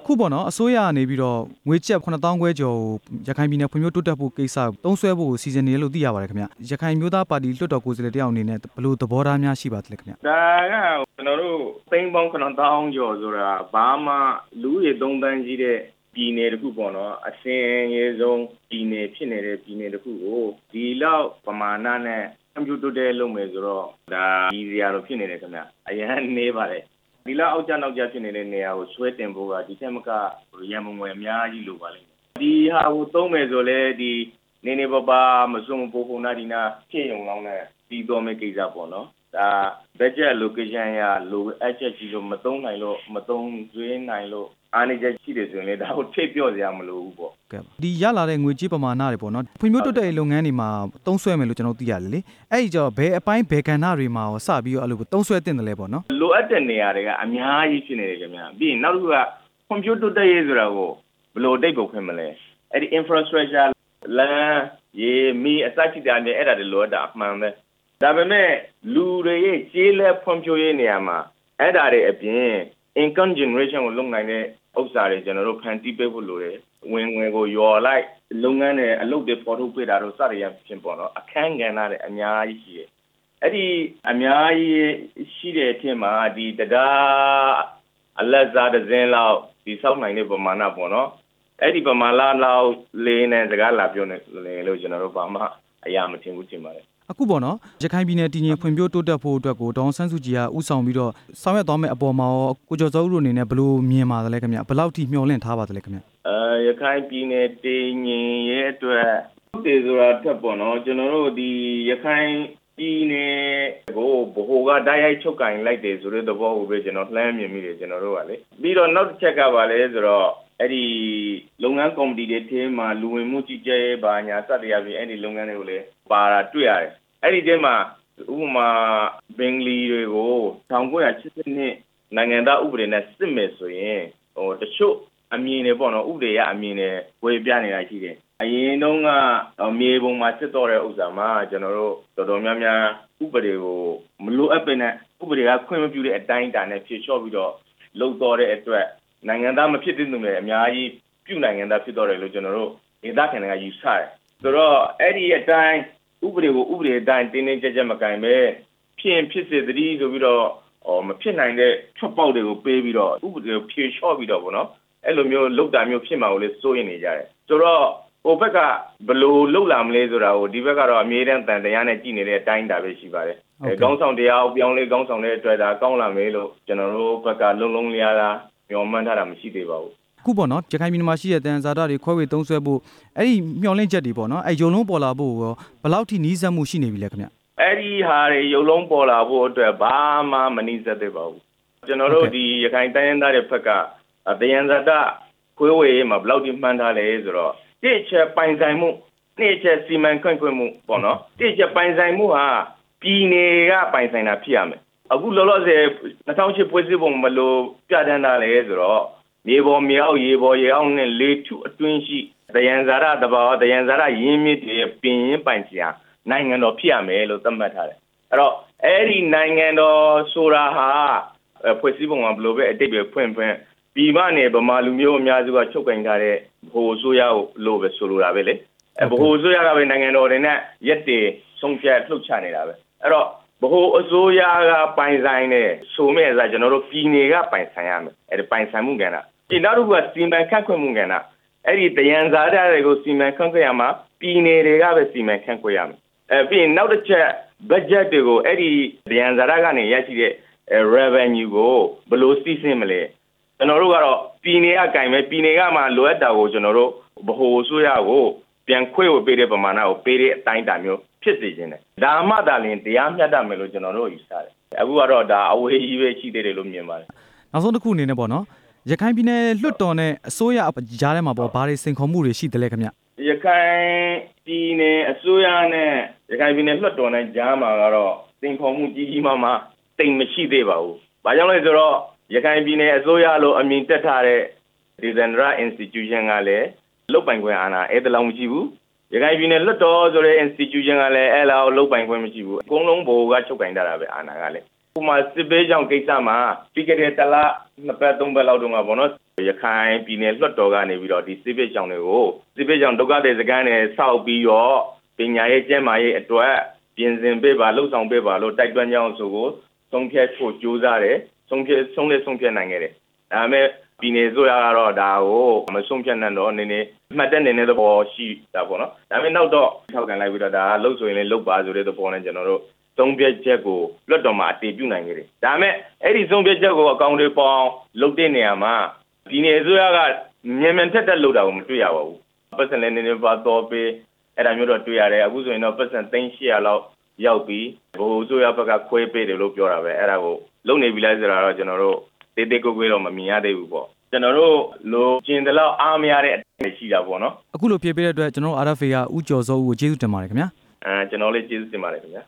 ခုပေါ့နော်အစိုးရကနေပြီးတော့ငွေကျပ်9000ခွဲကျော်ကိုရခိုင်ပြည်နယ်ဖွံ့ဖြိုးတိုးတက်ဖို့ကိစ္စသုံးစွဲဖို့စီစဉ်နေလို့သိရပါတယ်ခင်ဗျရခိုင်မျိုးသားပါတီလွှတ်တော်ကိုယ်စားလှယ်တယောက်အနေနဲ့ဘယ်လိုသဘောထားများရှိပါသလဲခင်ဗျဒါကကျွန်တော်တို့သိန်းပေါင်း9000ကျော်ဆိုတာဘာမှလူရည်3တန်းကြီးတဲ့ပြည်နယ်တစ်ခုပေါ့နော်အစင်ရေဆုံးပြည်နယ်ဖြစ်နေတဲ့ပြည်နယ်တစ်ခုကိုဒီလောက်ပမာဏနဲ့ကွန်ပျူတာတဲ့လုပ်မယ်ဆိုတော့ဒါကြီးစရာတော့ဖြစ်နေတယ်ခင်ဗျအရင်နေပါတယ်ဒီလောက်အောက်ကျနောက်ကျဖြစ်နေတဲ့နေရာကိုဆွဲတင်ဖို့ကဒီထက်မကရန်မငွေအများကြီးလိုပါလိမ့်မယ်ဒီဟာကိုသုံးမယ်ဆိုလဲဒီနေနေပပမစွန့်ပို့ဖို့နာဒီနာဖြစ်ရုံလောက်နဲ့ပြီးတော့မယ့်ကိစ္စပေါ့နော်ဒါ budget allocation ရလိုအပ်ချက်ကြီးလို့မသုံးနိုင်လို့မသုံးသွင်းနိုင်လို့အားနည်းချက်ရှိတယ်ဆိုရင်လည်းဒါကိုထိပ်ပြော့စရာမလိုဘူးပေါ့ကဲဒီရလာတဲ့ငွေကြေးပမာဏတွေပေါ့နော်ဖွံ့ဖြိုးတိုးတက်ရေးလုပ်ငန်းတွေမှာသုံးစွဲမယ်လို့ကျွန်တော်သိရတယ်လေအဲ့ဒီကြောင့်ဘယ်အပိုင်းဘယ်ကဏ္ဍတွေမှာစပြီးတော့အဲ့လိုသုံးစွဲတင်တယ်လဲပေါ့နော်လိုအပ်တဲ့နေရာတွေကအများကြီးဖြစ်နေတယ်ခင်ဗျာပြီးရင်နောက်တစ်ခုကဖွံ့ဖြိုးတိုးတက်ရေးဆိုတာကိုဘယ်လိုတိတ်ပုံခွင့်မလဲအဲ့ဒီ infrastructure လမ်းရေမီအစရှိတာနဲ့အဲ့ဒါတွေလိုအပ်တာအမှန်ပဲဒါပေမဲ့လူတွေရဲ့ကျေးလက်ဖွံ့ဖြိုးရေးနေရာမှာအဲ့ဒါတွေအပြင် income generation ကိုလုပ်နိုင်တဲ့ဥစ္စာတွေကျွန်တော်တို့ဖန်တီးပေးဖို့လိုတယ်ဝင်ငွေကိုယော်လိုက်လုပ်ငန်းတွေအလုပ်တွေပေါ်ထုတ်ပေးတာတို့စရရဖြစ်ပေါ့နော်အခန်းကဏ္ဍတွေအများကြီးရှိတယ်အဲ့ဒီအများကြီးရှိတဲ့အထက်မှာဒီတရားအလက်စားတစ်စင်းလောက်ဒီစောက်နိုင်တဲ့ပမာဏပေါ့နော်အဲ့ဒီပမာဏလောက်လေးနဲ့စကားလာပြောနေလို့ကျွန်တော်တို့ဘာမှအရာမထင်ဘူးထင်ပါတယ်အခုပေါ့နော်ရခိုင်ပြည်နယ်တည်ငြိမ်ဖွံ့ဖြိုးတိုးတက်ဖို့အတွက်ကိုဒေါအောင်ဆန်းစုကြည်ကဥဆောင်ပြီးတော့ဆောင်ရွက်သွားမယ့်အပေါ်မှာရောကိုကျော်စောဦးတို့အနေနဲ့ဘယ်လိုမြင်ပါသလဲခင်ဗျဘယ်လောက်ထိမျှော်လင့်ထားပါသလဲခင်ဗျရခိုင်ပြည်နယ်တည်ငြိမ်ရဲ့အတွက်ဟုတ်တယ်ဆိုတာထက်ပေါ့နော်ကျွန်တော်တို့ဒီရခိုင်ပြည်နယ်ကိုဘိုကတိုက်ရိုက်ချုပ်ကင်လိုက်တယ်ဆိုတဲ့သဘောကိုပဲကျွန်တော်လှမ်းမြင်မိတယ်ကျွန်တော်တို့ကလေပြီးတော့နောက်တစ်ချက်ကပါလဲဆိုတော့အဲ့ဒီလုပ်ငန်းကော်မတီတွေထဲမှာလူဝင်မှုကြီးကြပ်ရေးဘာညာစတဲ့အပြင်အဲ့ဒီလုပ်ငန်းတွေကိုလည်းပါတာတွေ့ရတယ်အဲ့ဒီထဲမှာဥပမာဘင်္ဂလီတွေကို1982နိုင်ငံသားဥပဒေနဲ့စစ်မယ်ဆိုရင်တချို့အမြင်တွေပေါ့နော်ဥပဒေရအမြင်တွေဝေပြနေတာရှိတယ်အရင်တုန်းကမြေပုံမှာစစ်တော့တဲ့ဥစ္စာမှာကျွန်တော်တို့တော်တော်များများဥပဒေကိုမလိုအပ်ပဲနဲ့ဥပဒေကခွင့်မပြုတဲ့အတိုင်းအတာနဲ့ဖြေလျှော့ပြီးတော့လုပ်တော့တဲ့အတွက်နိုင်ငံသားမဖြစ်တဲ့သူတွေအများကြီးပြုနိုင်ငံသားဖြစ်တော့တယ်လို့ကျွန်တော်တို့ဒေသခံတွေကယူဆတယ်ဆိုတော့အဲ့ဒီအတိုင်းဥပဒေကိုဥပဒေအတိုင်းတင်းတင်းကြပ်ကြပ်မကင်ပဲဖြစ်စေတည်းဆိုပြီးတော့မဖြစ်နိုင်တဲ့ထွက်ပေါက်တွေကိုပေးပြီးတော့ဥပဒေကိုဖြေလျှော့ပြီးတော့ဗောနော်အဲ့လိုမျိုးလောက်တာမျိုးဖြစ်မှာကိုလေစိုးရင်နေကြတယ်ဆိုတော့ဟိုဘက်ကဘလို့လောက်လာမလဲဆိုတာကိုဒီဘက်ကတော့အမြဲတမ်းတန်တရားနဲ့ကြည်နေတဲ့အတိုင်းတာပဲရှိပါတယ်ကောင်းဆောင်တရားပြောင်းလဲကောင်းဆောင်တဲ့အတွက်ဒါကောင်းလာမယ်လို့ကျွန်တော်တို့ဘက်ကလုံးလုံးလျားလားမျှော်မှန်းထားတာမရှိသေးပါဘူးခုပေါ့နော်ရခိုင်ပြည်နယ်မှာရှိတဲ့တန်ဇာတာတွေခွဲဝေသုံးစွဲဖို့အဲ့ဒီမျှော်လင့်ချက်တွေပေါ့နော်အဲ့ရုံလုံးပေါ်လာဖို့ရောဘယ်လောက်ထိနီးစပ်မှုရှိနေပြီလဲခင်ဗျအဲ့ဒီဟာတွေရုံလုံးပေါ်လာဖို့အတွက်ဘာမှမနီးစပ်သေးပါဘူးကျွန်တော်တို့ဒီရခိုင်တိုင်းရင်းသားတွေဘက်ကတယံဇာတာခွဲဝေမှာဘယ်လောက်ထိမှန်းထားလဲဆိုတော့တစ်ချက်ပိုင်ဆိုင်မှုနှစ်ချက်စီမံခန့်ခွဲမှုပေါ့နော်တစ်ချက်ပိုင်ဆိုင်မှုဟာပြည်နယ်ကပိုင်ဆိုင်တာဖြစ်ရမယ်အခုလောလောဆယ်2008ပွဲစစ်ပုံမလို့ပြဋ္ဌာန်းထားလဲဆိုတော့မြေပေါ်မြေအောက်ရေပေါ်ရေအောက်နဲ့လေထုအတွင်းရှိတယံဇာတာတဘာဝတယံဇာတာရင်းမြစ်တွေပင်ရင်းပိုင်စရာနိုင်ငံတော်ဖြစ်ရမယ်လို့သတ်မှတ်ထားတယ်အဲ့တော့အဲ့ဒီနိုင်ငံတော်ဆိုတာဟာဖွဲ့စည်းပုံကဘယ်လိုပဲအတိတ်ပဲဖွင့်ပြည်မနယ်ဗမာလူမျိုးအများစုကချုပ်ကင်ထားတဲ့ဗဟိုအစိုးရကိုလို့ပဲဆိုလိုတာပဲလေဗဟိုအစိုးရကပဲနိုင်ငံတော်တွေနဲ့ရက်တည်ဆုံးဖြတ်လှုပ်ချနေတာပဲအဲ့တော့ဗဟိုအစိုးရကပိုင်ဆိုင်တဲ့ဆိုမဲ့ဆိုကျွန်တော်တို့ပြည်နယ်ကပိုင်ဆိုင်ရမယ်အဲ့ဒီပိုင်ဆိုင်မှုကဏ္ဍဒီနောက်တစ်ခုကစီမံခန့်ခွဲမှုကဏ္ဍအဲ့ဒီတယံဇာတာတွေကိုစီမံခန့်ခွဲရမှာပြည်နယ်တွေကပဲစီမံခန့်ခွဲရမယ်ပြီးရင်နောက်တစ်ချက် budget တွေကိုအဲ့ဒီတယံဇာတာကနေရရှိတဲ့ revenue ကိုဘယ်လိုစီးဆင်းမလဲကျွန်တော်တို့ကတော့ပြည်နယ်ကကင်မဲ့ပြည်နယ်ကမှလိုအပ်တာကိုကျွန်တော်တို့ဗဟိုအစိုးရကိုပြန်ခွဲဝေပေးတဲ့ပမာဏကိုပေးတဲ့အတိုင်းအတာမျိုးဖြစ်စေခြင်းတယ်ဒါမှသာလျှင်တရားမျှတမယ်လို့ကျွန်တော်တို့ယူဆတယ်အခုကတော့ဒါအဝေးကြီးပဲရှိသေးတယ်လို့မြင်ပါတယ်နောက်ဆုံးတစ်ခုအနေနဲ့ပေါ့နော်ရခိုင်ပြည်နယ်လွှတ်တော်နဲ့အစိုးရကြားထဲမှာပေါ့ဘာတွေစိန်ခေါ်မှုတွေရှိသလဲခင်ဗျရခိုင်ပြည်နယ်အစိုးရနဲ့ရခိုင်ပြည်နယ်လွှတ်တော်နဲ့ကြားမှာကတော့စိန်ခေါ်မှုကြီးကြီးမားမားတိမ်မရှိသေးပါဘူး။ဘာကြောင့်လဲဆိုတော့ရခိုင်ပြည်နယ်အစိုးရလို့အမည်တက်ထားတဲ့ Decentralized Institution ကလည်းလုတ်ပိုင်ခွင့်အာဏာအဲ့ဒါလောက်မရှိဘူး။ရခိုင်ပြည်နယ်လွှတ်တော်ဆိုတဲ့ Institution ကလည်းအဲ့လောက်လုတ်ပိုင်ခွင့်မရှိဘူး။အကုန်လုံးဘိုကချုပ်ကင်ထားတာပဲအာဏာကလည်း။ဥပမာစစ်ပေးကြောင့်ကိစ္စမှာပြီးခဲ့တဲ့တစ်လနှစ်ပတ်သုံးပတ်လောက်တုန်းကပေါ့နော်ရခိုင်ပြည်နယ်လွှတ်တော်ကနေပြီးတော့ဒီစစ်ပေးကြောင်တွေကိုစစ်ပေးကြောင်ဒုက္ခသည်စခန်းတွေစောက်ပြီးတော့ပညာရေးကျန်းမာရေးအတွက်ပြင်ဆင်ပေးပါလှုပ်ဆောင်ပေးပါလို့တိုက်တွန်းကြောင်းဆိုကိုဆုံးဖြတ်ဖို့ကြိုးစားတယ်ဆုံးဖြတ်နိုင်ခဲ့တယ်ဒါပေမဲ့ပြည်နယ်ဆိုရကတော့ဒါကိုမဆုံးဖြတ်နိုင်တော့နည်းနည်းမှတ်တဲ့နည်းနည်းသဘောရှိတာပေါ့နော်ဒါပေမဲ့နောက်တော့ထောက်ခံလိုက်ပြီးတော့ဒါလှုပ်ဆိုရင်လည်းလှုပ်ပါဆိုတဲ့သဘောနဲ့ကျွန်တော်တို့သုံးပြချက်ကိုလွှတ်တော်မှာအတည်ပြုနိုင်ခဲ့တယ်ဒါပေမဲ့အဲ့ဒီသုံးပြချက်ကိုအကောင့်တွေပေါင်းလုပ်တဲ့နေရာမှာပြည်နယ်ဆိုရကမြန်ထက်လုပ်တာကိုမတွေ့ရပါဘူးပတ်စံလည်းနည်းနည်းပါတော့ပေးအဲ့ဒါမျိုးတော့တွေ့ရတယ်အခုဆိုရင်တော့ပတ်စံ300လောက်ရောက်ပြီးဘိုးဆိုရဘက်ကခွဲပေးတယ်လို့ပြောတာပဲအဲ့ဒါကိုလုံနေပြီလားဆိုတာတော့ကျွန်တော်တို့တေးကိုတော့မမြင်ရသေးဘူးပေါ့ကျွန်တော်တို့လိုကျင်တယ်လို့အားမရတဲ့အတိုင်းရှိတာပေါ့နော်အခုလိုဖြေပေးတဲ့အတွက်ကျွန်တော်တို့ RFA ကဦးကျော်စောဦးကိုကျေးဇူးတင်ပါတယ်ခင်ဗျာကျွန်တော်လည်းကျေးဇူးတင်ပါတယ်ခင်ဗျာ